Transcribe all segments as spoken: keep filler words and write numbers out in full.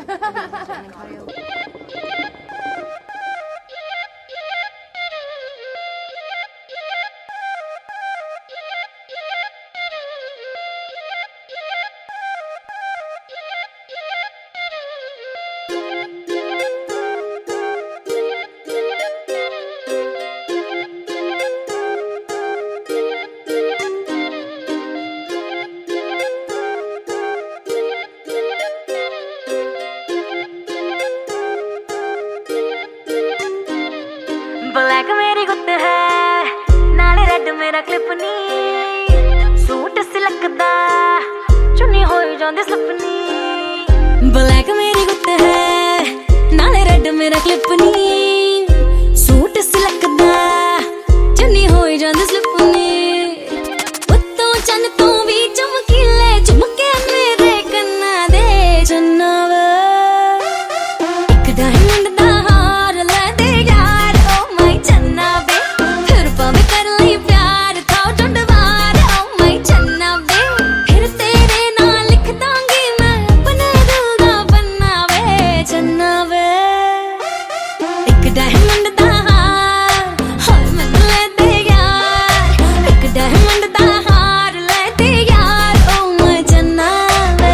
Black मेरी गुत्त है नाले रेड मेरा क्लिप नी सूट सिलकदा चुन्नी होई जांदी सपनी। ब्लैक मेरी गुत्त है नाले रेड मेरा क्लिप नी सूट सिलकदा चुन्नी होई जांदी सपनी। उत्तों चन्न तू भी चमकीले झुमके मेरे कन्ना दे चन्ना वे एक डायमंड दा हार ले दे यार ओ माय चन्ना वे फिर भावे कर ली प्यार था टुंडवार ओ माय चन्ना वे फिर तेरे नाल लिख दांगी मैं अपने दिल दा पन्ना वे चन्ना वे एक डायमंड दा हार हाय मैनू ले दे यार एक डायमंड दा हार ले दे यार ओ माय चन्ना वे।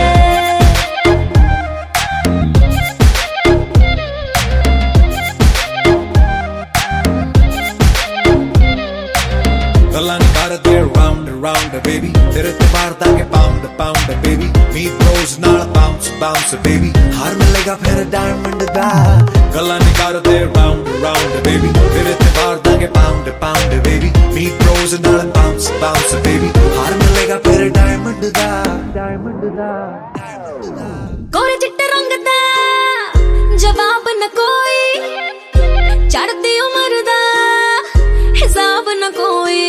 गल्लां नी करदे round and round baby तेरे ते मारदा के pound pound baby meet bros नाल bounce bounce baby हार मिलेगा फिर डायमंड दा। गल्लां नी करदे round and round baby तेरे ते मारदा के pound pound baby meet bros नाल bounce bounce baby हार मिलेगा फिर डायमंड दा डायमंड दा। गोरे चिट्टे रंग दा जवाब न कोई चढ़दी उम्र दा हिसाब न कोई।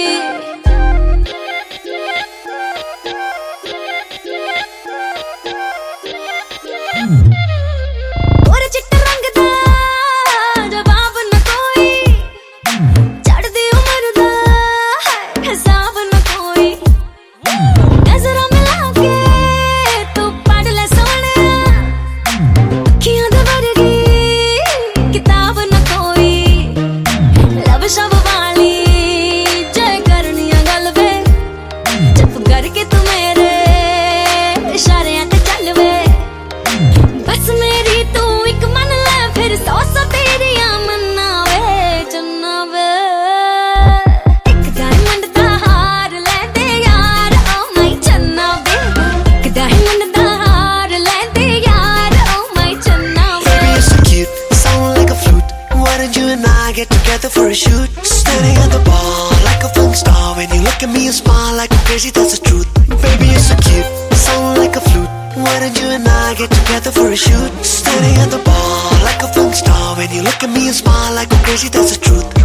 गोरे चिट्टे रंग दा जवाब न कोई चढ़दी उम्र दा हिसाब न कोई। नजरां मिला के तू पढ़ ले सोहणिया अखियां दे वर्गी किताब न कोई। लब शब वाली जय करनिया गल वे चुप करके तू मेरे इशारियां ते चल वे बस मेरी तू एक मन ले फिर सौ सौ तेरियां मन्ना वे चन्ना वे। एक डायमंड दा हार ले दे यार ओ माय चन्ना वे एक डायमंड दा हार ले दे यार ओ माय चन्ना वे। Baby, you're so cute, sound like a flute. Why don't you and I get together for a shoot? Standing at the bar like a film star. When you look at me, you smile like a crazy, that's the truth. Baby, you're so cute, sound like a flute. Why don't you and I get together for a shoot? Standing at the bar like a film star. When you look at me, you smile like a crazy, that's the truth.